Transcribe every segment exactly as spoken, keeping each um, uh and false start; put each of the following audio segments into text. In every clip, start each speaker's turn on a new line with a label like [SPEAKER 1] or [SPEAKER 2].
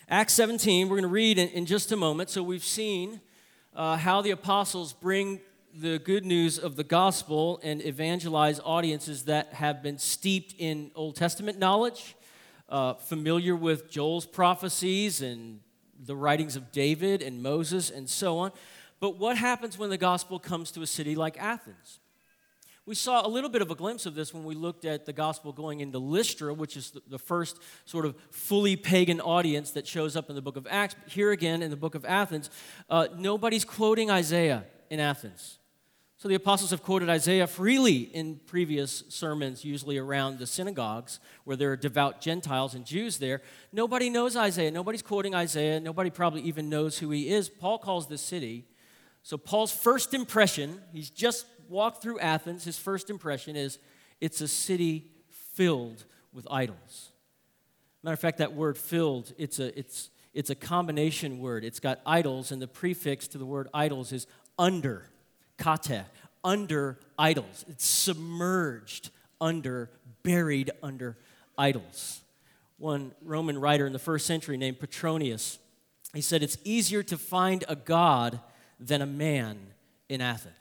[SPEAKER 1] Acts seventeen, we're going to read in, in just a moment. So we've seen uh, how the apostles bring the good news of the gospel and evangelize audiences that have been steeped in Old Testament knowledge, uh, familiar with Joel's prophecies and the writings of David and Moses and so on. But what happens when the gospel comes to a city like Athens? We saw a little bit of a glimpse of this when we looked at the gospel going into Lystra, which is the first sort of fully pagan audience that shows up in the book of Acts. But here again in the book of Athens, uh, nobody's quoting Isaiah in Athens. So the apostles have quoted Isaiah freely in previous sermons, usually around the synagogues where there are devout Gentiles and Jews there. Nobody knows Isaiah. Nobody's quoting Isaiah. Nobody probably even knows who he is. Paul calls this city. So Paul's first impression, he's just walked through Athens, his first impression is it's a city filled with idols. Matter of fact, that word filled, it's a, it's, it's a combination word. It's got idols, and the prefix to the word idols is under, kate, under idols. It's submerged under, buried under idols. One Roman writer in the first century named Petronius, he said, it's easier to find a god than a man in Athens.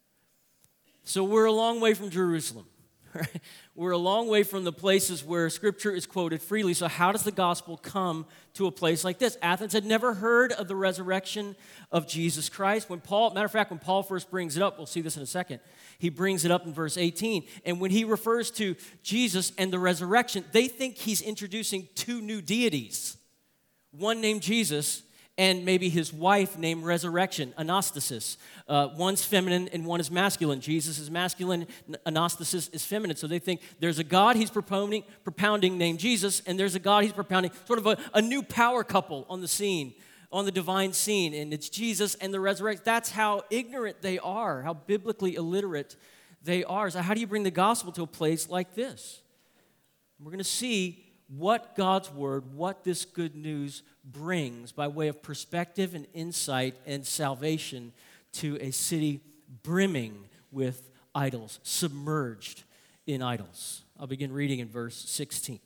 [SPEAKER 1] So we're a long way from Jerusalem. Right? We're a long way from the places where Scripture is quoted freely. So how does the gospel come to a place like this? Athens had never heard of the resurrection of Jesus Christ. When Paul, matter of fact, when Paul first brings it up, we'll see this in a second, he brings it up in verse eighteen. And when he refers to Jesus and the resurrection, they think he's introducing two new deities. One named Jesus, and maybe his wife named Resurrection, Anastasis. Uh, one's feminine and one is masculine. Jesus is masculine, Anastasis is feminine. So they think there's a God he's propounding, propounding named Jesus, and there's a God he's propounding, sort of a, a new power couple on the scene, on the divine scene, and it's Jesus and the resurrection. That's how ignorant they are, how biblically illiterate they are. So how do you bring the gospel to a place like this? We're going to see what God's word, what this good news brings by way of perspective and insight and salvation to a city brimming with idols, submerged in idols. I'll begin reading in verse sixteen.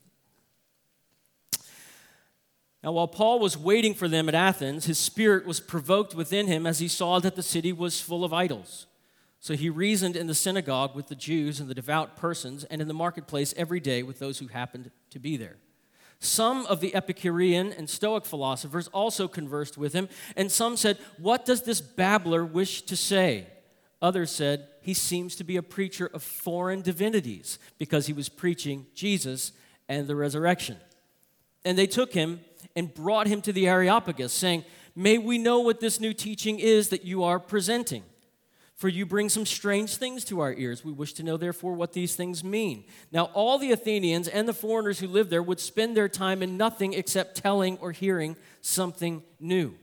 [SPEAKER 1] Now, while Paul was waiting for them at Athens, his spirit was provoked within him as he saw that the city was full of idols. So he reasoned in the synagogue with the Jews and the devout persons, and in the marketplace every day with those who happened to be there. Some of the Epicurean and Stoic philosophers also conversed with him, and some said, "What does this babbler wish to say?" Others said, "He seems to be a preacher of foreign divinities," because he was preaching Jesus and the resurrection. And they took him and brought him to the Areopagus, saying, "May we know what this new teaching is that you are presenting? For you bring some strange things to our ears. We wish to know, therefore, what these things mean." Now, all the Athenians and the foreigners who lived there would spend their time in nothing except telling or hearing something new.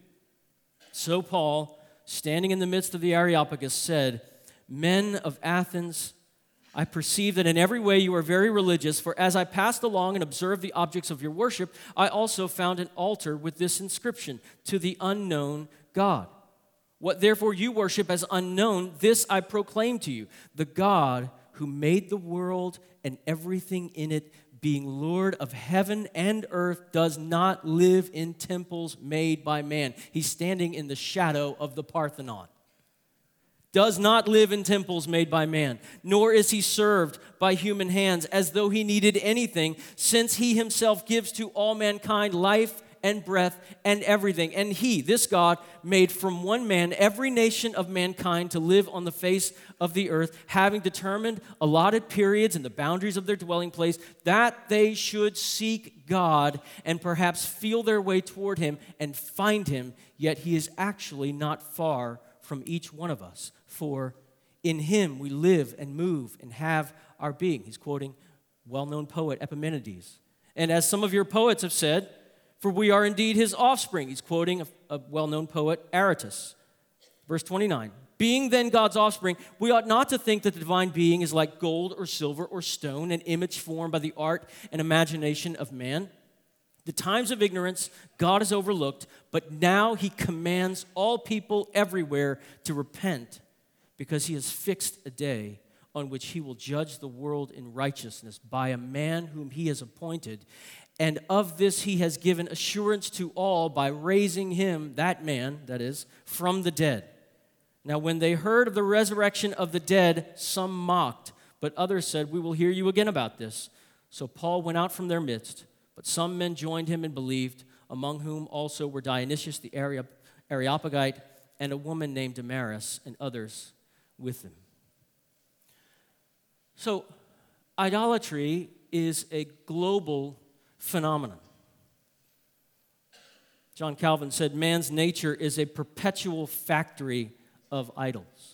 [SPEAKER 1] So Paul, standing in the midst of the Areopagus, said, "Men of Athens, I perceive that in every way you are very religious, for as I passed along and observed the objects of your worship, I also found an altar with this inscription, 'To the unknown God.' What therefore you worship as unknown, this I proclaim to you, the God who made the world and everything in it, being Lord of heaven and earth, does not live in temples made by man." He's standing in the shadow of the Parthenon. Does not live in temples made by man, nor is he served by human hands as though he needed anything, since he himself gives to all mankind life and breath and everything. And he, this God, made from one man every nation of mankind to live on the face of the earth, having determined allotted periods and the boundaries of their dwelling place, that they should seek God and perhaps feel their way toward him and find him, yet he is actually not far from each one of us. For in him we live and move and have our being. He's quoting well-known poet Epimenides. And as some of your poets have said, for we are indeed his offspring. He's quoting a, a well-known poet, Aratus. Verse twenty-nine, being then God's offspring, we ought not to think that the divine being is like gold or silver or stone, an image formed by the art and imagination of man. The times of ignorance God has overlooked, but now he commands all people everywhere to repent, because he has fixed a day on which he will judge the world in righteousness by a man whom he has appointed. And of this he has given assurance to all by raising him, that man, that is, from the dead. Now when they heard of the resurrection of the dead, some mocked, but others said, we will hear you again about this. So Paul went out from their midst, but some men joined him and believed, among whom also were Dionysius the Areopagite and a woman named Damaris and others with him. So idolatry is a global phenomenon. John Calvin said, man's nature is a perpetual factory of idols.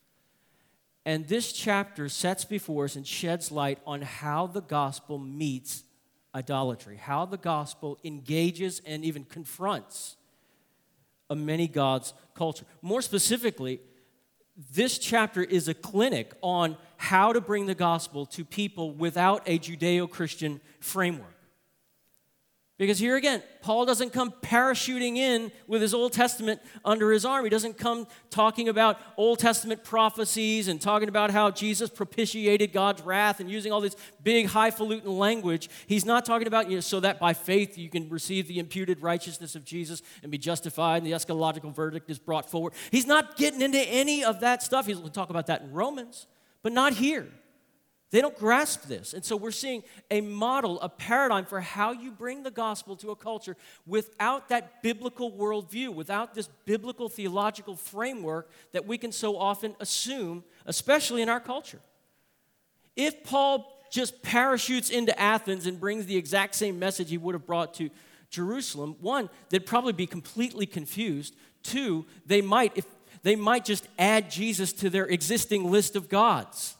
[SPEAKER 1] And this chapter sets before us and sheds light on how the gospel meets idolatry, how the gospel engages and even confronts a many gods culture. More specifically, this chapter is a clinic on how to bring the gospel to people without a Judeo-Christian framework. Because here again, Paul doesn't come parachuting in with his Old Testament under his arm. He doesn't come talking about Old Testament prophecies and talking about how Jesus propitiated God's wrath and using all this big highfalutin language. He's not talking about, you know, so that by faith you can receive the imputed righteousness of Jesus and be justified and the eschatological verdict is brought forward. He's not getting into any of that stuff. He'll talk about that in Romans, but not here. They don't grasp this. And so we're seeing a model, a paradigm for how you bring the gospel to a culture without that biblical worldview, without this biblical theological framework that we can so often assume, especially in our culture. If Paul just parachutes into Athens and brings the exact same message he would have brought to Jerusalem, one, they'd probably be completely confused. Two, they might, if they might just add Jesus to their existing list of gods.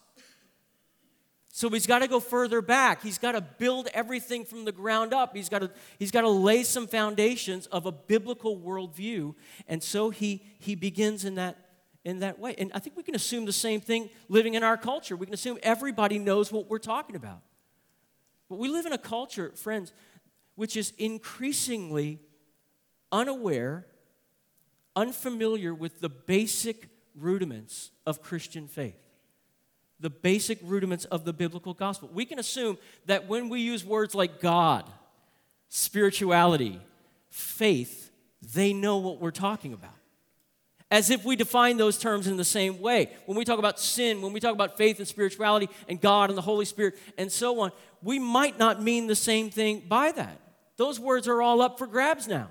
[SPEAKER 1] So he's got to go further back. He's got to build everything from the ground up. He's got to, he's got to lay some foundations of a biblical worldview. And so he, he begins in that, in that way. And I think we can assume the same thing living in our culture. We can assume everybody knows what we're talking about. But we live in a culture, friends, which is increasingly unaware, unfamiliar with the basic rudiments of Christian faith. The basic rudiments of the biblical gospel. We can assume that when we use words like God, spirituality, faith, they know what we're talking about. As if we define those terms in the same way. When we talk about sin, when we talk about faith and spirituality and God and the Holy Spirit and so on, we might not mean the same thing by that. Those words are all up for grabs now.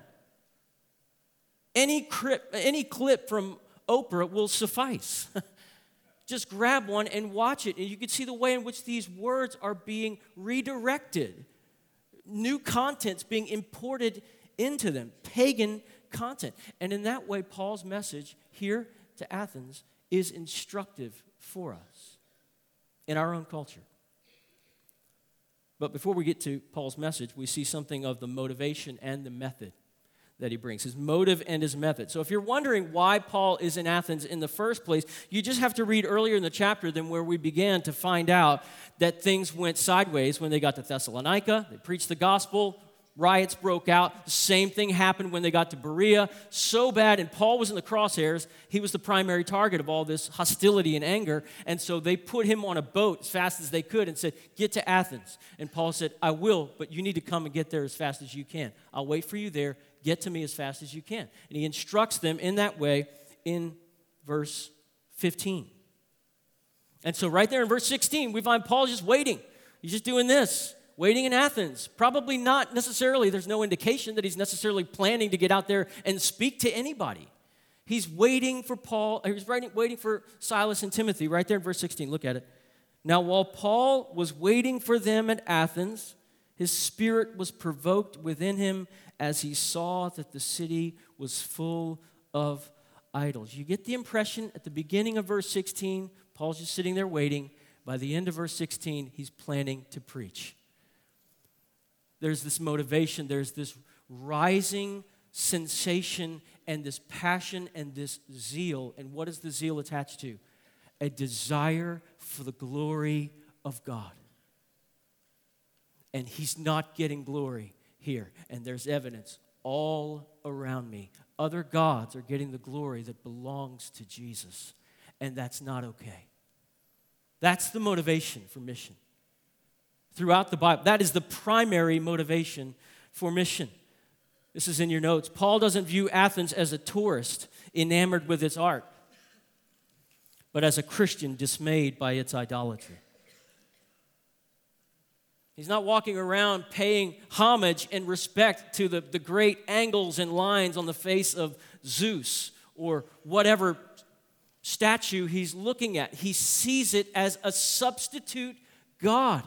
[SPEAKER 1] Any clip, any clip from Oprah will suffice. Just grab one and watch it, and you can see the way in which these words are being redirected. New content's being imported into them, pagan content. And in that way, Paul's message here to Athens is instructive for us in our own culture. But before we get to Paul's message, we see something of the motivation and the method that he brings, his motive and his method. So if you're wondering why Paul is in Athens in the first place, you just have to read earlier in the chapter than where we began to find out that things went sideways when they got to Thessalonica. They preached the gospel, riots broke out. The same thing happened when they got to Berea. So bad, and Paul was in the crosshairs. He was the primary target of all this hostility and anger, and so they put him on a boat as fast as they could and said, get to Athens. And Paul said, I will, but you need to come and get there as fast as you can. I'll wait for you there. Get to me as fast as you can. And he instructs them in that way in verse fifteen. And so right there in verse sixteen, we find Paul just waiting. He's just doing this, waiting in Athens. Probably not necessarily, there's no indication that he's necessarily planning to get out there and speak to anybody. He's waiting for Paul, he's waiting, waiting for Silas and Timothy right there in verse sixteen. Look at it. Now while Paul was waiting for them at Athens, his spirit was provoked within him as he saw that the city was full of idols. You get the impression at the beginning of verse sixteen, Paul's just sitting there waiting. By the end of verse sixteen, he's planning to preach. There's this motivation, there's this rising sensation and this passion and this zeal. And what is the zeal attached to? A desire for the glory of God. And he's not getting glory here. And there's evidence all around me. Other gods are getting the glory that belongs to Jesus. And that's not okay. That's the motivation for mission. throughout the Bible. That is the primary motivation for mission. This is in your notes. Paul doesn't view Athens as a tourist enamored with its art, but as a Christian dismayed by its idolatry. He's not walking around paying homage and respect to the, the great angles and lines on the face of Zeus or whatever statue he's looking at. He sees it as a substitute god.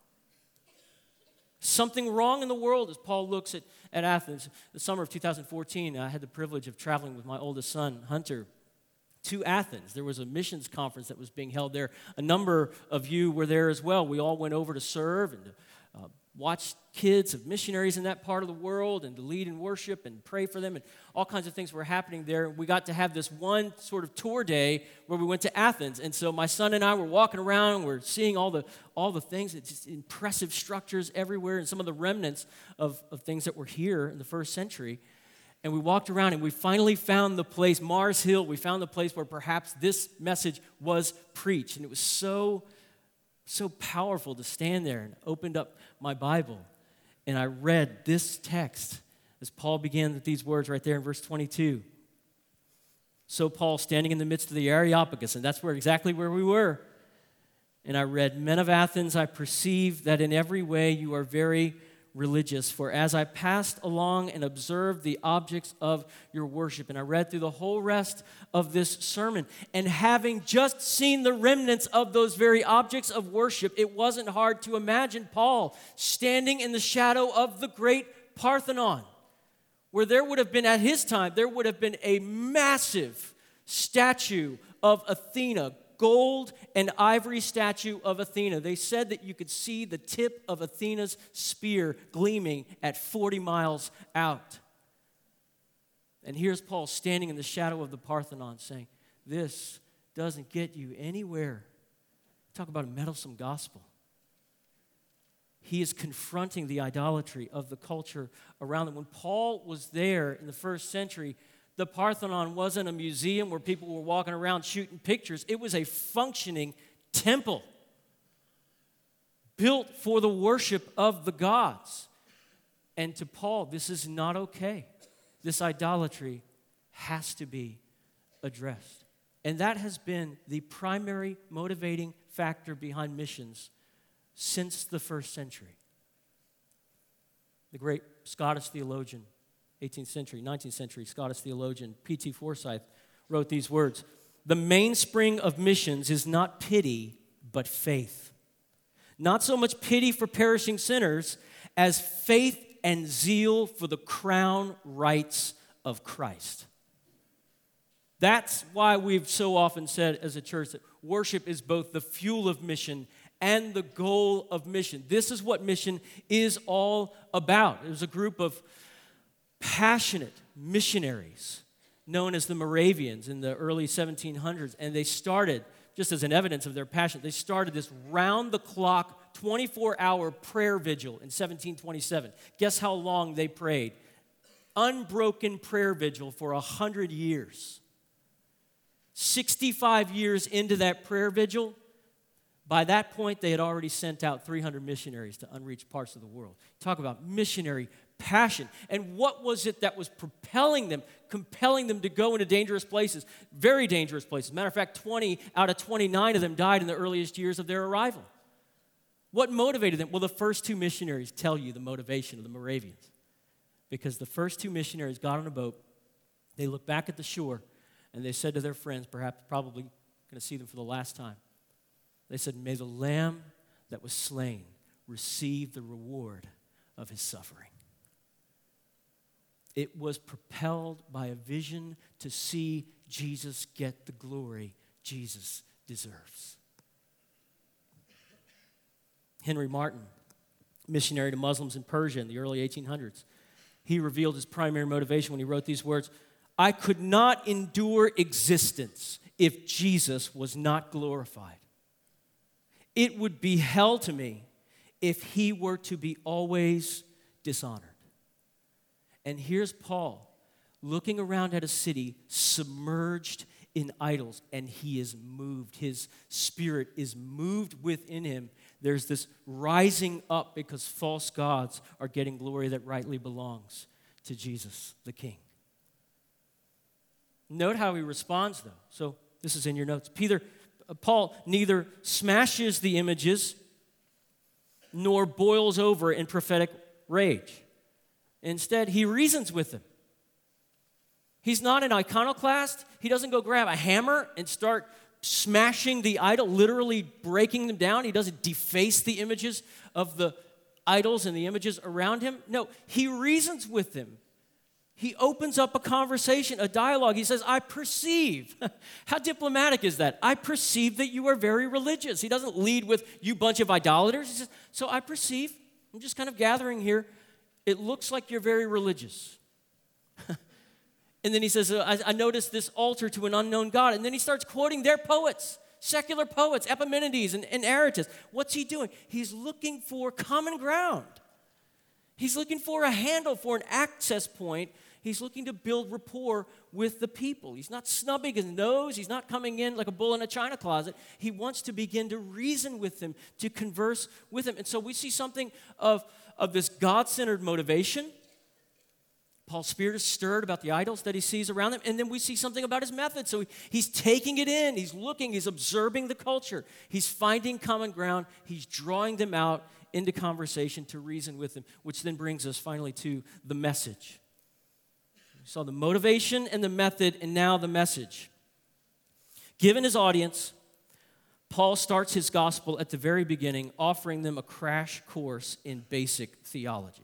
[SPEAKER 1] Something wrong in the world as Paul looks at, at Athens. The summer of two thousand fourteen, I had the privilege of traveling with my oldest son, Hunter, to Athens. There was a missions conference that was being held there. A number of you were there as well. We all went over to serve and to uh, watch kids of missionaries in that part of the world and to lead in worship and pray for them, and all kinds of things were happening there. We got to have this one sort of tour day where we went to Athens, and so my son and I were walking around, we're seeing all the all the things, it's just impressive structures everywhere, and some of the remnants of, of things that were here in the first century. And we walked around and we finally found the place, Mars Hill, we found the place where perhaps this message was preached. And it was so, so powerful to stand there, and opened up my Bible. And I read this text as Paul began with these words right there in verse twenty-two. So Paul, standing in the midst of the Areopagus, and that's where exactly where we were. And I read, Men of Athens, I perceive that in every way you are very religious, for as I passed along and observed the objects of your worship, and I read through the whole rest of this sermon, and having just seen the remnants of those very objects of worship, it wasn't hard to imagine Paul standing in the shadow of the great Parthenon, where there would have been, at his time, there would have been a massive statue of Athena, gold and ivory statue of Athena. They said that you could see the tip of Athena's spear gleaming at forty miles out. And here's Paul standing in the shadow of the Parthenon saying, this doesn't get you anywhere. Talk about a meddlesome gospel. He is confronting the idolatry of the culture around them. When Paul was there in the first century, the Parthenon wasn't a museum where people were walking around shooting pictures. It was a functioning temple built for the worship of the gods. And to Paul, this is not okay. This idolatry has to be addressed. And that has been the primary motivating factor behind missions since the first century. The great Scottish theologian, eighteenth century, nineteenth century Scottish theologian P T Forsyth wrote these words, the mainspring of missions is not pity, but faith. Not so much pity for perishing sinners as faith and zeal for the crown rights of Christ. That's why we've so often said as a church that worship is both the fuel of mission and the goal of mission. This is what mission is all about. It was a group of passionate missionaries known as the Moravians in the early seventeen hundreds, and they started, just as an evidence of their passion, they started this round-the-clock, twenty-four hour prayer vigil in seventeen twenty-seven. Guess how long they prayed? Unbroken prayer vigil for one hundred years. sixty-five years into that prayer vigil, by that point, they had already sent out three hundred missionaries to unreached parts of the world. Talk about missionary passion. And what was it that was propelling them, compelling them to go into dangerous places? Very dangerous places. Matter of fact, twenty out of twenty-nine of them died in the earliest years of their arrival. What motivated them? Well, the first two missionaries tell you the motivation of the Moravians. Because the first two missionaries got on a boat, they looked back at the shore, and they said to their friends, perhaps probably going to see them for the last time, they said, may the Lamb that was slain receive the reward of his suffering. It was propelled by a vision to see Jesus get the glory Jesus deserves. Henry Martin, missionary to Muslims in Persia in the early eighteen hundreds, he revealed his primary motivation when he wrote these words, I could not endure existence if Jesus was not glorified. It would be hell to me if he were to be always dishonored. And here's Paul looking around at a city submerged in idols, and he is moved. His spirit is moved within him. There's this rising up because false gods are getting glory that rightly belongs to Jesus, the King. Note how he responds, though. So this is in your notes. Peter, uh, Paul neither smashes the images nor boils over in prophetic rage. Instead, he reasons with them. He's not an iconoclast. He doesn't go grab a hammer and start smashing the idol, literally breaking them down. He doesn't deface the images of the idols and the images around him. No, he reasons with them. He opens up a conversation, a dialogue. He says, I perceive. How diplomatic is that? I perceive that you are very religious. He doesn't lead with, you bunch of idolaters. He says, so I perceive, I'm just kind of gathering here, it looks like you're very religious. And then he says, I, I noticed this altar to an unknown God. And then he starts quoting their poets, secular poets, Epimenides and, and Aratus. What's he doing? He's looking for common ground. He's looking for a handle, for an access point. He's looking to build rapport with the people. He's not snubbing his nose. He's not coming in like a bull in a china closet. He wants to begin to reason with them, to converse with them. And so we see something of, of this God-centered motivation. Paul's spirit is stirred about the idols that he sees around him, and then we see something about his method. So he, he's taking it in, he's looking, he's observing the culture, he's finding common ground, he's drawing them out into conversation to reason with them, which then brings us finally to the message. We saw the motivation and the method, and now the message. Given his audience, Paul starts his gospel at the very beginning, offering them a crash course in basic theology.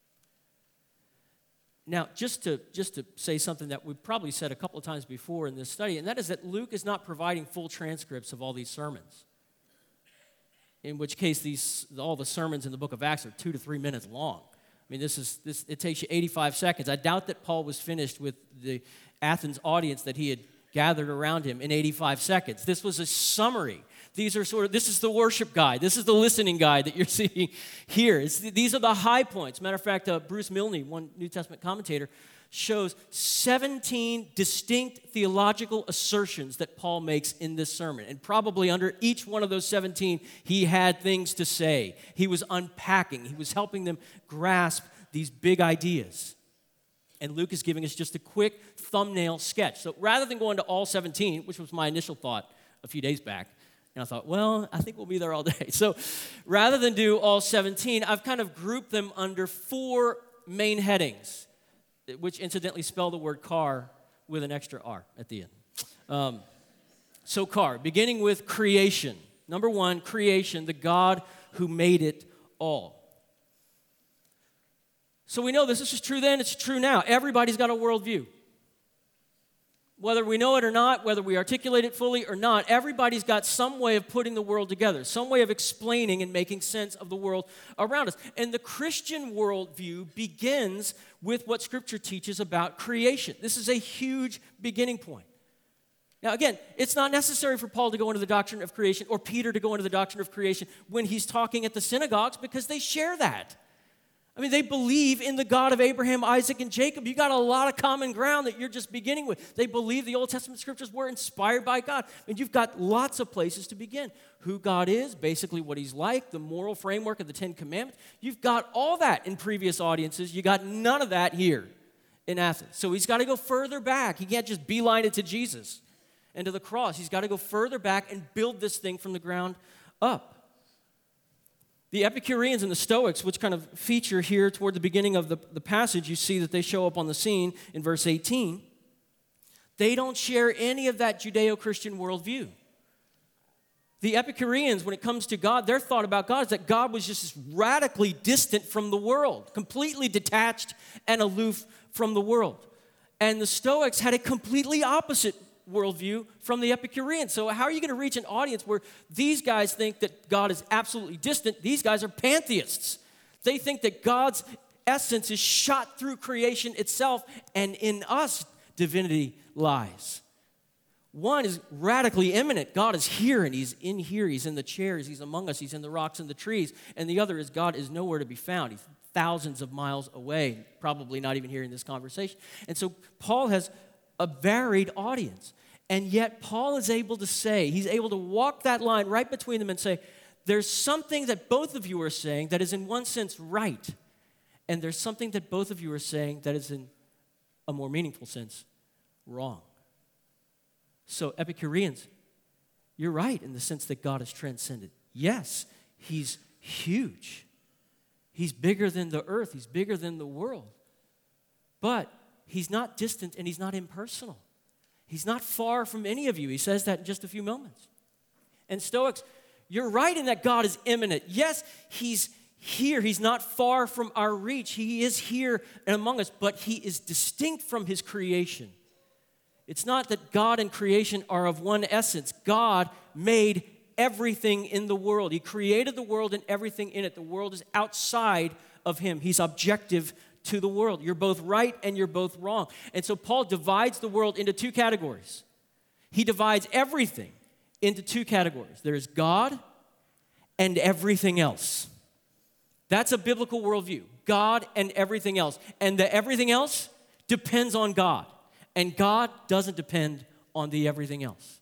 [SPEAKER 1] Now, just to, just to say something that we've probably said a couple of times before in this study, and that is that Luke is not providing full transcripts of all these sermons, in which case these all the sermons in the book of Acts are two to three minutes long. I mean, this is this it takes you eighty-five seconds. I doubt that Paul was finished with the Athens audience that he had gathered around him in eighty-five seconds. This was a summary. These are sort of, this is the worship guide. This is the listening guide that you're seeing here. It's, these are the high points. Matter of fact, uh, Bruce Milne, one New Testament commentator, shows seventeen distinct theological assertions that Paul makes in this sermon. And probably under each one of those seventeen, he had things to say. He was unpacking. He was helping them grasp these big ideas. And Luke is giving us just a quick thumbnail sketch. So rather than going to all seventeen, which was my initial thought a few days back, and I thought, well, I think we'll be there all day. So rather than do all seventeen, I've kind of grouped them under four main headings, which incidentally spell the word car with an extra R at the end. Um, so car, beginning with creation. Number one, creation, the God who made it all. So we know this, this is true then, it's true now. Everybody's got a worldview. Whether we know it or not, whether we articulate it fully or not, everybody's got some way of putting the world together, some way of explaining and making sense of the world around us. And the Christian worldview begins with what Scripture teaches about creation. This is a huge beginning point. Now, again, it's not necessary for Paul to go into the doctrine of creation or Peter to go into the doctrine of creation when he's talking at the synagogues because they share that. I mean, they believe in the God of Abraham, Isaac, and Jacob. You got a lot of common ground that you're just beginning with. They believe the Old Testament scriptures were inspired by God. And you've got lots of places to begin. Who God is, basically what he's like, the moral framework of the Ten Commandments. You've got all that in previous audiences. You got none of that here in Athens. So he's got to go further back. He can't just beeline it to Jesus and to the cross. He's got to go further back and build this thing from the ground up. The Epicureans and the Stoics, which kind of feature here toward the beginning of the, the passage, you see that they show up on the scene in verse eighteen. They don't share any of that Judeo-Christian worldview. The Epicureans, when it comes to God, their thought about God is that God was just radically distant from the world, completely detached and aloof from the world. And the Stoics had a completely opposite worldview from the Epicureans. So how are you going to reach an audience where these guys think that God is absolutely distant? These guys are pantheists. They think that God's essence is shot through creation itself, and in us divinity lies. One is radically immanent. God is here, and he's in here. He's in the chairs. He's among us. He's in the rocks and the trees. And the other is God is nowhere to be found. He's thousands of miles away, probably not even hearing this conversation. And so Paul has a varied audience. And yet Paul is able to say, he's able to walk that line right between them and say, there's something that both of you are saying that is in one sense right, and there's something that both of you are saying that is in a more meaningful sense wrong. So Epicureans, you're right in the sense that God is transcendent. Yes, he's huge. He's bigger than the earth. He's bigger than the world. But he's not distant and he's not impersonal. He's not far from any of you. He says that in just a few moments. And Stoics, you're right in that God is immanent. Yes, he's here. He's not far from our reach. He is here and among us, but he is distinct from his creation. It's not that God and creation are of one essence. God made everything in the world. He created the world and everything in it. The world is outside of him. He's objective to the world. You're both right and you're both wrong. And so Paul divides the world into two categories. He divides everything into two categories. There's God and everything else. That's a biblical worldview. God and everything else. And the everything else depends on God. And God doesn't depend on the everything else.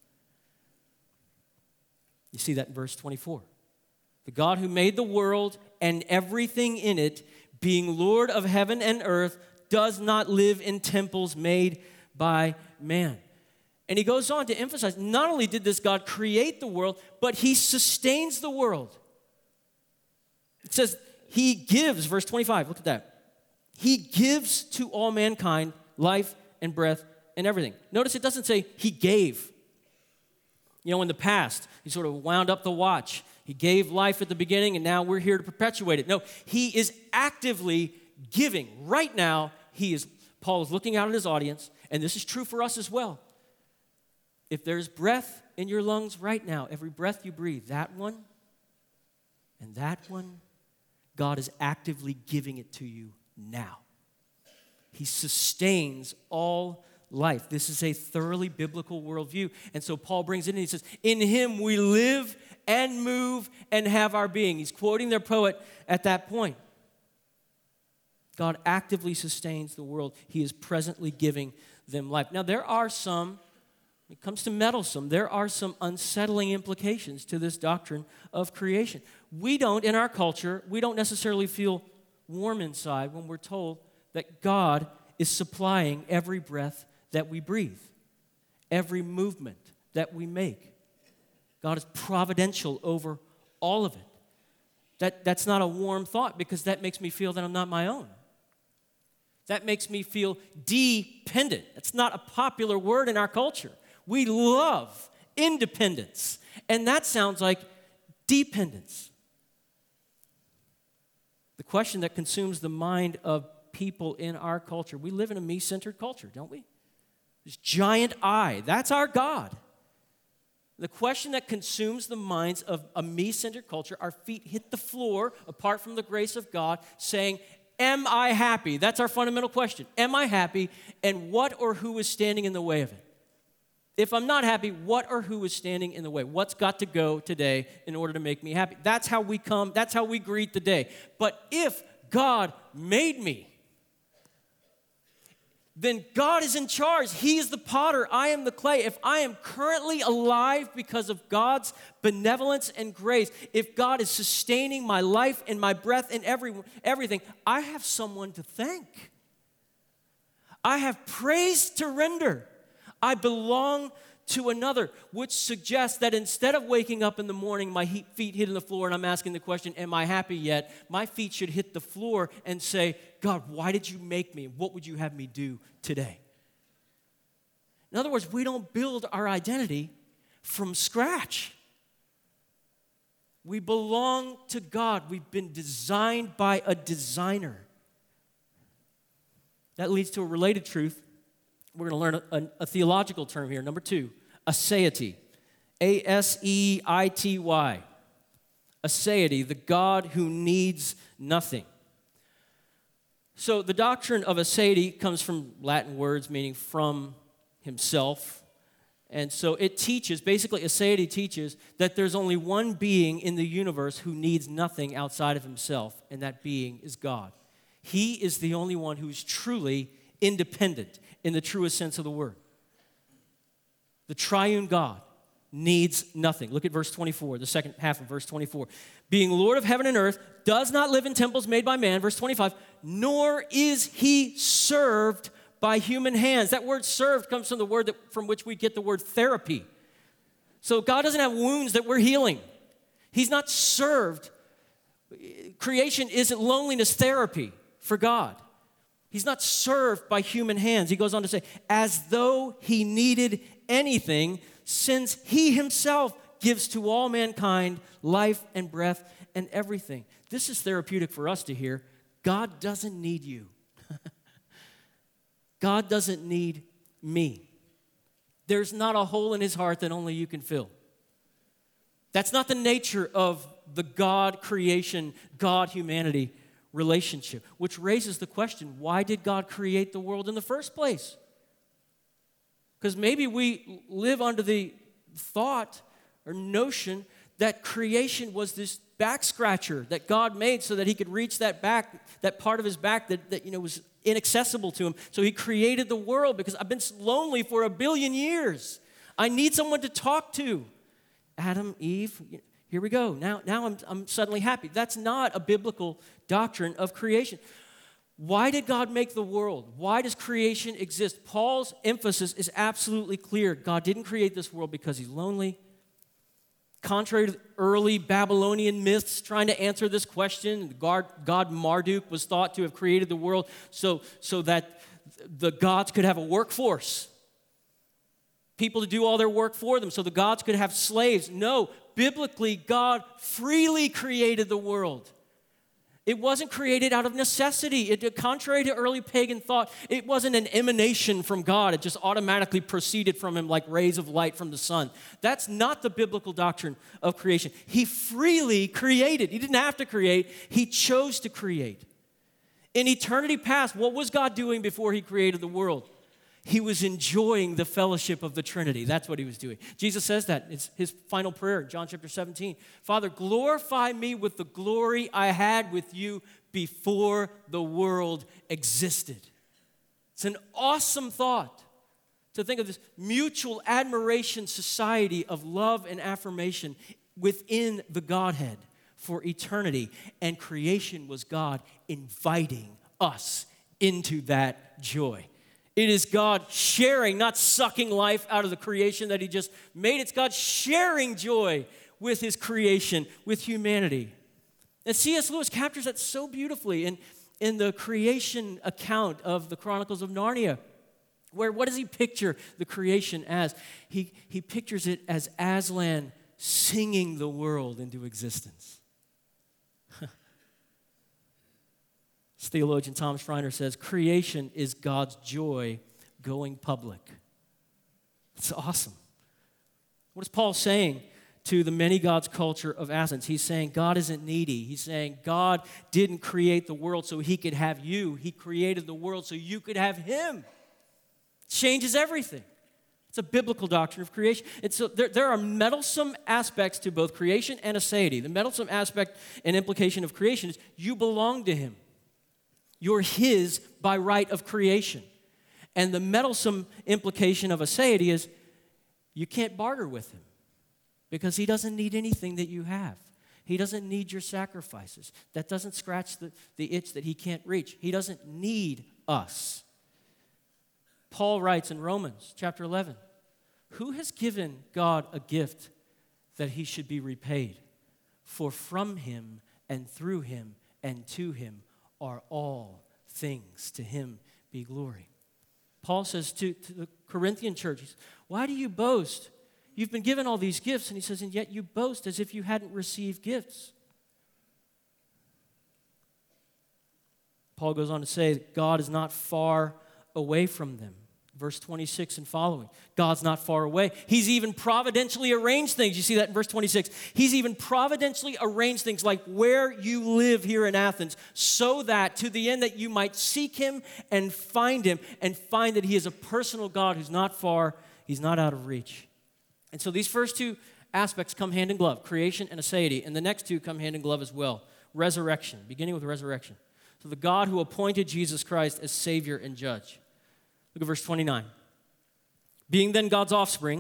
[SPEAKER 1] You see that in verse twenty-four. The God who made the world and everything in it, being Lord of heaven and earth, does not live in temples made by man. And he goes on to emphasize, not only did this God create the world, but he sustains the world. It says he gives, verse twenty-five, look at that. He gives to all mankind life and breath and everything. Notice it doesn't say he gave. You know, in the past, he sort of wound up the watch. He gave life at the beginning, and now we're here to perpetuate it. No, he is actively giving. Right now, he is. Paul is looking out at his audience, and this is true for us as well. If there's breath in your lungs right now, every breath you breathe, that one and that one, God is actively giving it to you now. He sustains all life. This is a thoroughly biblical worldview. And so Paul brings it in, he says, in him we live and move and have our being. He's quoting their poet at that point. God actively sustains the world. He is presently giving them life. Now, there are some, when it comes to meddlesome, there are some unsettling implications to this doctrine of creation. We don't, in our culture, we don't necessarily feel warm inside when we're told that God is supplying every breath that we breathe, every movement that we make. God is providential over all of it. That, that's not a warm thought because that makes me feel that I'm not my own. That makes me feel dependent. That's not a popular word in our culture. We love independence, and that sounds like dependence. The question that consumes the mind of people in our culture, we live in a me-centered culture, don't we? This giant I, that's our God. The question that consumes the minds of a me-centered culture, our feet hit the floor apart from the grace of God, saying, am I happy? That's our fundamental question. Am I happy? And what or who is standing in the way of it? If I'm not happy, what or who is standing in the way? What's got to go today in order to make me happy? That's how we come, that's how we greet the day. But if God made me, then God is in charge. He is the potter. I am the clay. If I am currently alive because of God's benevolence and grace, if God is sustaining my life and my breath and every, everything, I have someone to thank. I have praise to render. I belong to another, which suggests that instead of waking up in the morning, my feet hitting the floor, and I'm asking the question, am I happy yet? My feet should hit the floor and say, God, why did you make me? What would you have me do today? In other words, we don't build our identity from scratch. We belong to God. We've been designed by a designer. That leads to a related truth. We're going to learn a, a, a theological term here. Number two, aseity. A S E I T Y. Aseity, the God who needs nothing. So the doctrine of aseity comes from Latin words meaning from himself. And so it teaches, basically aseity teaches that there's only one being in the universe who needs nothing outside of himself, and that being is God. He is the only one who's truly independent in the truest sense of the word. the triune God, needs nothing. Look at verse twenty-four, the second half of verse twenty-four. Being Lord of heaven and earth, does not live in temples made by man. Verse twenty-five, nor is he served by human hands. That word served comes from the word that, from which we get the word therapy. So God doesn't have wounds that we're healing. He's not served. Creation isn't loneliness therapy for God. He's not served by human hands. He goes on to say, as though he needed anything, since he himself gives to all mankind life and breath and everything. This is therapeutic for us to hear. God doesn't need you. God doesn't need me. There's not a hole in his heart that only you can fill. That's not the nature of the God creation, God humanity relationship, which raises the question, why did God create the world in the first place? Because maybe we live under the thought or notion that creation was this back scratcher that God made so that he could reach that back, that part of his back that, that you know was inaccessible to him. So he created the world because I've been lonely for a billion years. I need someone to talk to. Adam, Eve, here we go. Now, now I'm, I'm suddenly happy. That's not a biblical doctrine of creation. Why did God make the world? Why does creation exist? Paul's emphasis is absolutely clear. God didn't create this world because he's lonely. Contrary to early Babylonian myths trying to answer this question, God, God Marduk was thought to have created the world so, so that the gods could have a workforce. People to do all their work for them so the gods could have slaves. No, biblically, God freely created the world. It wasn't created out of necessity. It, contrary to early pagan thought, it wasn't an emanation from God. It just automatically proceeded from him like rays of light from the sun. That's not the biblical doctrine of creation. He freely created. He didn't have to create. He chose to create. In eternity past, what was God doing before he created the world? He was enjoying the fellowship of the Trinity. That's what he was doing. Jesus says that. It's his final prayer, John chapter seventeen. Father, glorify me with the glory I had with you before the world existed. It's an awesome thought to think of this mutual admiration society of love and affirmation within the Godhead for eternity. And creation was God inviting us into that joy. It is God sharing, not sucking life out of the creation that he just made. It's God sharing joy with his creation, with humanity. And C S Lewis captures that so beautifully in, in the creation account of the Chronicles of Narnia, where what does he picture the creation as? He, he pictures it as Aslan singing the world into existence. Theologian Tom Schreiner says, creation is God's joy going public. It's awesome. What is Paul saying to the many gods culture of Athens? He's saying God isn't needy. He's saying God didn't create the world so he could have you. He created the world so you could have him. It changes everything. It's a biblical doctrine of creation. And so there, there are meddlesome aspects to both creation and aseity. The meddlesome aspect and implication of creation is you belong to him. You're his by right of creation. And the meddlesome implication of aseity is you can't barter with him because he doesn't need anything that you have. He doesn't need your sacrifices. That doesn't scratch the, the itch that he can't reach. He doesn't need us. Paul writes in Romans chapter eleven, who has given God a gift that he should be repaid? For from him and through him and to him are all things. To him be glory. Paul says to, to the Corinthian church, why do you boast? You've been given all these gifts. And he says, and yet you boast as if you hadn't received gifts. Paul goes on to say that God is not far away from them. Verse twenty-six and following. God's not far away. He's even providentially arranged things. You see that in verse twenty-six. He's even providentially arranged things like where you live here in Athens so that to the end that you might seek him and find him and find that he is a personal God who's not far, he's not out of reach. And so these first two aspects come hand in glove, creation and aseity. And the next two come hand in glove as well, resurrection, beginning with resurrection. So the God who appointed Jesus Christ as Savior and Judge. Look at verse twenty-nine. Being then God's offspring,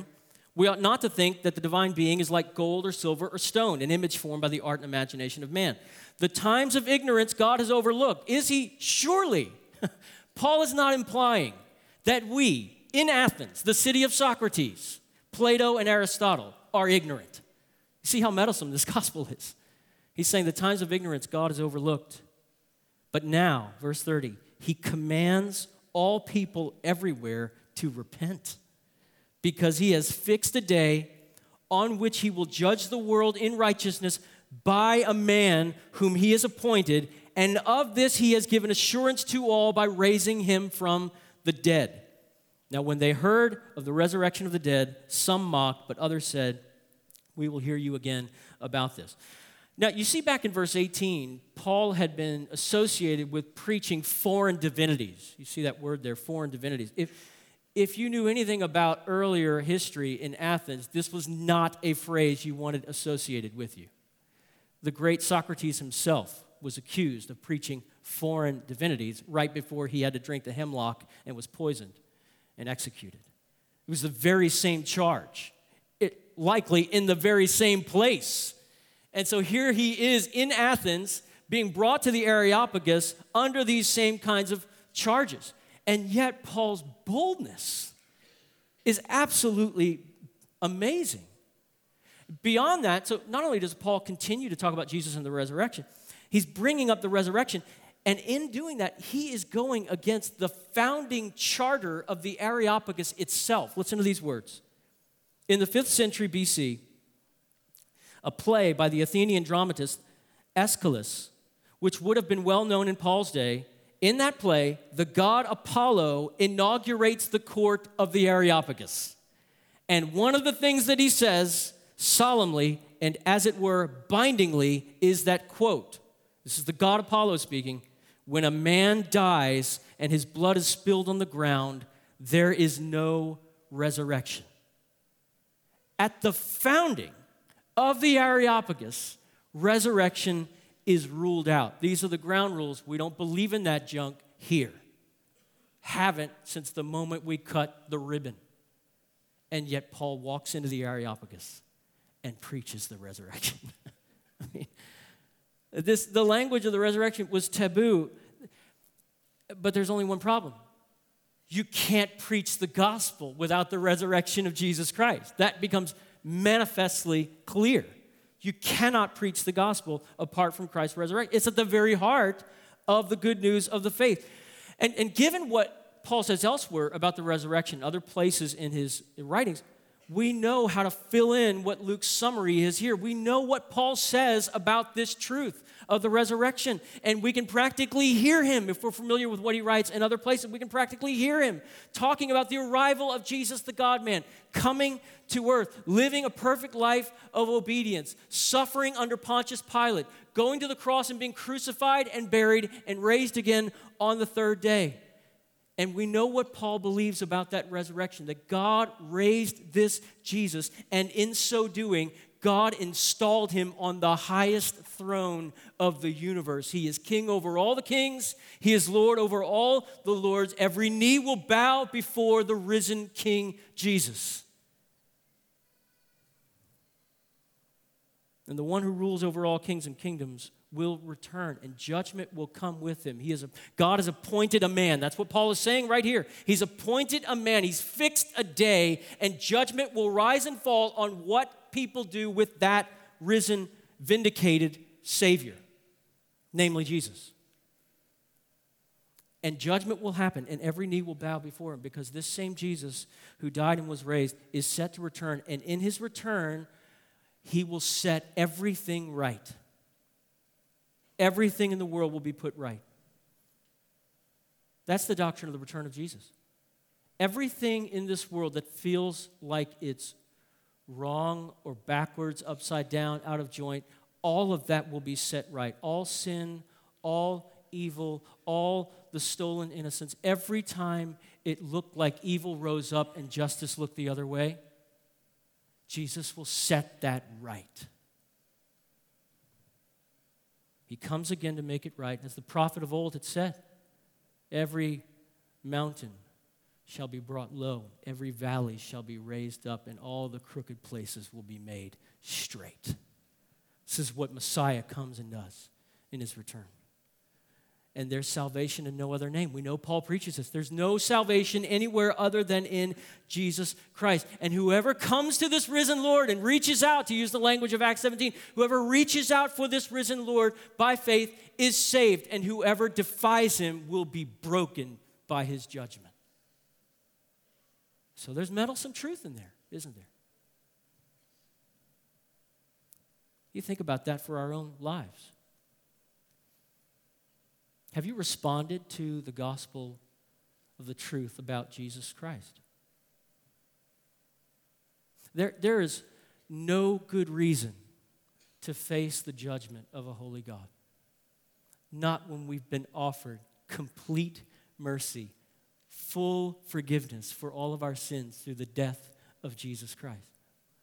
[SPEAKER 1] We ought not to think that the divine being is like gold or silver or stone, an image formed by the art and imagination of man. The times of ignorance God has overlooked. Is he? Surely. Paul is not implying that we, in Athens, the city of Socrates, Plato and Aristotle, are ignorant. You see how meddlesome this gospel is. He's saying the times of ignorance God has overlooked. But now, verse thirty, he commands all people everywhere to repent, because he has fixed a day on which he will judge the world in righteousness by a man whom he has appointed, and of this he has given assurance to all by raising him from the dead. Now, when they heard of the resurrection of the dead, some mocked, but others said, we will hear you again about this. Now, you see back in verse eighteen, Paul had been associated with preaching foreign divinities. You see that word there, foreign divinities. If, if you knew anything about earlier history in Athens, this was not a phrase you wanted associated with you. The great Socrates himself was accused of preaching foreign divinities right before he had to drink the hemlock and was poisoned and executed. It was the very same charge, it likely in the very same place. And so here he is in Athens being brought to the Areopagus under these same kinds of charges. And yet Paul's boldness is absolutely amazing. Beyond that, so not only does Paul continue to talk about Jesus and the resurrection, he's bringing up the resurrection. And in doing that, he is going against the founding charter of the Areopagus itself. Listen to these words. In the fifth century B C, a play by the Athenian dramatist Aeschylus, which would have been well known in Paul's day, in that play, the god Apollo inaugurates the court of the Areopagus. And one of the things that he says solemnly and as it were bindingly is that quote. This is the god Apollo speaking. When a man dies and his blood is spilled on the ground, there is no resurrection. At the founding of the Areopagus, resurrection is ruled out. These are the ground rules. We don't believe in that junk here. Haven't since the moment we cut the ribbon. And yet Paul walks into the Areopagus and preaches the resurrection. I mean, this, the language of the resurrection was taboo, but there's only one problem. You can't preach the gospel without the resurrection of Jesus Christ. That becomes manifestly clear. You cannot preach the gospel apart from Christ's resurrection. It's at the very heart of the good news of the faith. And, and given what Paul says elsewhere about the resurrection, other places in his writings, we know how to fill in what Luke's summary is here. We know what Paul says about this truth of the resurrection, and we can practically hear him. If we're familiar with what he writes in other places, we can practically hear him talking about the arrival of Jesus the God-man, coming to earth, living a perfect life of obedience, suffering under Pontius Pilate, going to the cross and being crucified and buried and raised again on the third day. And we know what Paul believes about that resurrection, that God raised this Jesus, and in so doing, God installed him on the highest throne of the universe. He is king over all the kings. He is Lord over all the lords. Every knee will bow before the risen King Jesus. And the one who rules over all kings and kingdoms will return, and judgment will come with him. He is a, God has appointed a man. That's what Paul is saying right here. He's appointed a man. He's fixed a day, and judgment will rise and fall on what people do with that risen, vindicated Savior, namely Jesus. And judgment will happen, and every knee will bow before him, because this same Jesus who died and was raised is set to return, and in his return, he will set everything right. Everything in the world will be put right. That's the doctrine of the return of Jesus. Everything in this world that feels like it's wrong or backwards, upside down, out of joint, all of that will be set right. All sin, all evil, all the stolen innocence. Every time it looked like evil rose up and justice looked the other way, Jesus will set that right. He comes again to make it right. As the prophet of old had said, every mountain shall be brought low, every valley shall be raised up, and all the crooked places will be made straight. This is what Messiah comes and does in his return. And there's salvation in no other name. We know Paul preaches this. There's no salvation anywhere other than in Jesus Christ. And whoever comes to this risen Lord and reaches out, to use the language of Acts seventeen, whoever reaches out for this risen Lord by faith is saved. And whoever defies him will be broken by his judgment. So there's meddlesome truth in there, isn't there? You think about that for our own lives. Have you responded to the gospel of the truth about Jesus Christ? There, there is no good reason to face the judgment of a holy God. Not when we've been offered complete mercy, full forgiveness for all of our sins through the death of Jesus Christ.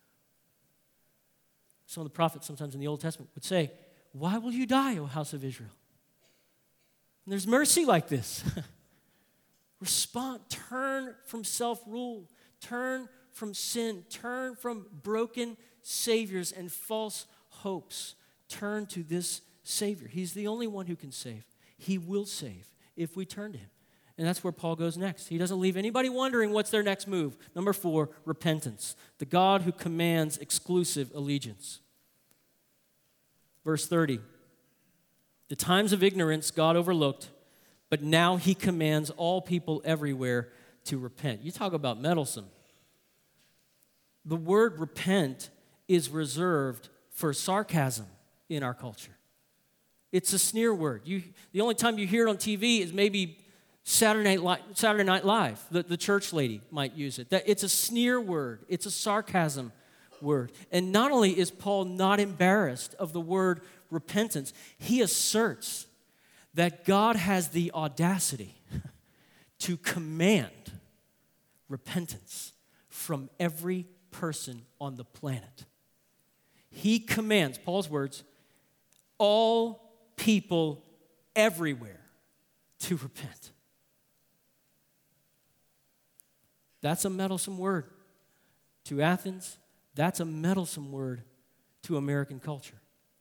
[SPEAKER 1] Some of the prophets sometimes in the Old Testament would say, "Why will you die, O house of Israel?" And there's mercy like this. Respond, turn from self-rule, turn from sin, turn from broken saviors and false hopes. Turn to this Savior. He's the only one who can save. He will save if we turn to him. And that's where Paul goes next. He doesn't leave anybody wondering what's their next move. Number four, repentance. The God who commands exclusive allegiance. Verse thirty. The times of ignorance God overlooked, but now he commands all people everywhere to repent. You talk about meddlesome. The word repent is reserved for sarcasm in our culture. It's a sneer word. You, the only time you hear it on T V is maybe Saturday Night, Li- Saturday Night Live. The, the church lady might use it. That, it's a sneer word. It's a sarcasm word. And not only is Paul not embarrassed of the word repentance, he asserts that God has the audacity to command repentance from every person on the planet. He commands, Paul's words, all people everywhere to repent. That's a meddlesome word to Athens. That's a meddlesome word to American culture.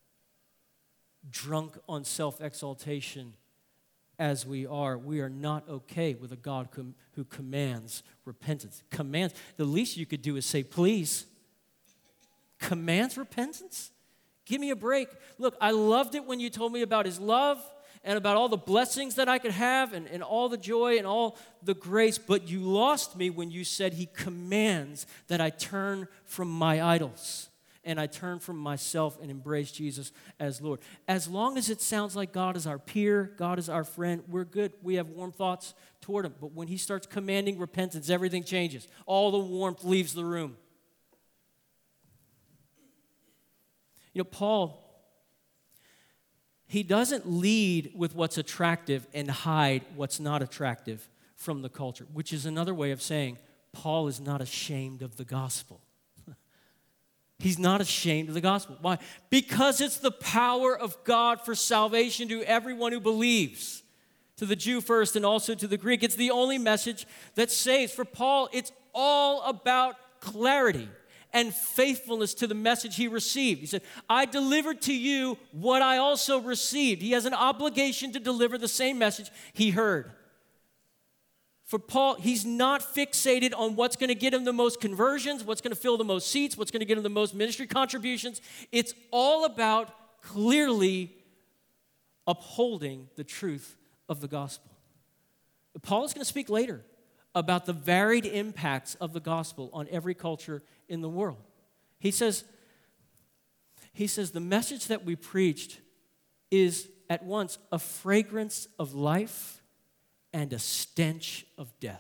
[SPEAKER 1] Drunk on self-exaltation as we are, we are not okay with a God com- who commands repentance. Commands, the least you could do is say, please. Commands repentance? Give me a break. Look, I loved it when you told me about his love and about all the blessings that I could have and, and all the joy and all the grace, but you lost me when you said he commands that I turn from my idols. And I turn from myself and embrace Jesus as Lord. As long as it sounds like God is our peer, God is our friend, we're good. We have warm thoughts toward him. But when he starts commanding repentance, everything changes. All the warmth leaves the room. You know, Paul, he doesn't lead with what's attractive and hide what's not attractive from the culture, which is another way of saying Paul is not ashamed of the gospel. He's not ashamed of the gospel. Why? Because it's the power of God for salvation to everyone who believes, to the Jew first and also to the Greek. It's the only message that saves. For Paul, it's all about clarity and faithfulness to the message he received. He said, I delivered to you what I also received. He has an obligation to deliver the same message he heard. For Paul, he's not fixated on what's going to get him the most conversions, what's going to fill the most seats, what's going to get him the most ministry contributions. It's all about clearly upholding the truth of the gospel. Paul is going to speak later about the varied impacts of the gospel on every culture in the world. He says, he says the message that we preached is at once a fragrance of life and a stench of death.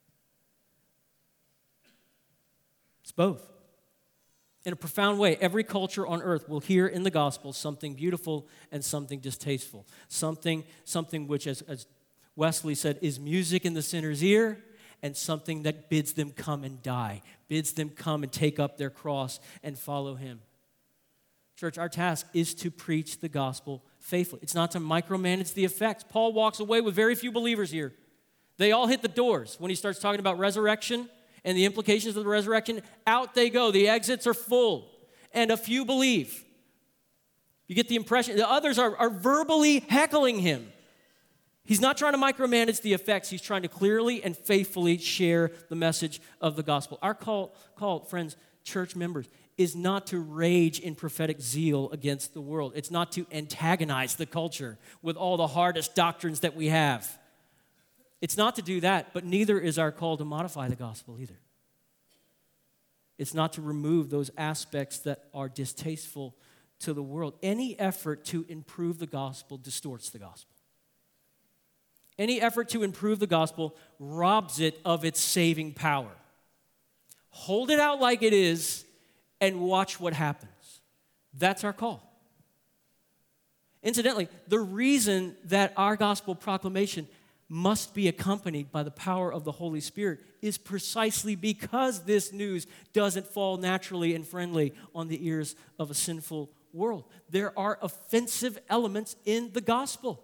[SPEAKER 1] It's both. In a profound way, every culture on earth will hear in the gospel something beautiful and something distasteful. Something, something which, as, as Wesley said, is music in the sinner's ear, and something that bids them come and die, bids them come and take up their cross and follow him. Church, our task is to preach the gospel faithfully. It's not to micromanage the effects. Paul walks away with very few believers here. They all hit the doors when he starts talking about resurrection and the implications of the resurrection. Out they go. The exits are full, and a few believe. You get the impression. The others are, are verbally heckling him. He's not trying to micromanage the effects. He's trying to clearly and faithfully share the message of the gospel. Our call, call, friends, church members, is not to rage in prophetic zeal against the world. It's not to antagonize the culture with all the hardest doctrines that we have. It's not to do that, but neither is our call to modify the gospel either. It's not to remove those aspects that are distasteful to the world. Any effort to improve the gospel distorts the gospel. Any effort to improve the gospel robs it of its saving power. Hold it out like it is and watch what happens. That's our call. Incidentally, the reason that our gospel proclamation must be accompanied by the power of the Holy Spirit is precisely because this news doesn't fall naturally and friendly on the ears of a sinful world. There are offensive elements in the gospel.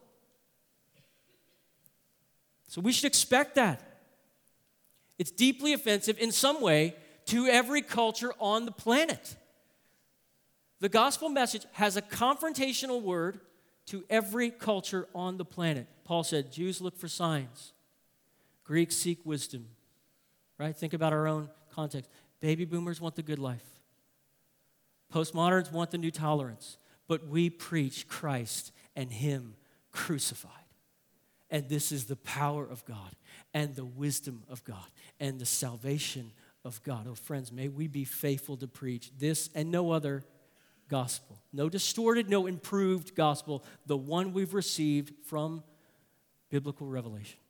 [SPEAKER 1] So we should expect that. It's deeply offensive in some way to every culture on the planet. The gospel message has a confrontational word to every culture on the planet. Paul said, Jews look for signs. Greeks seek wisdom. Right? Think about our own context. Baby boomers want the good life. Postmoderns want the new tolerance. But we preach Christ and Him crucified. And this is the power of God and the wisdom of God and the salvation of God. Oh, friends, may we be faithful to preach this and no other gospel. No distorted, no improved gospel, the one we've received from biblical revelation.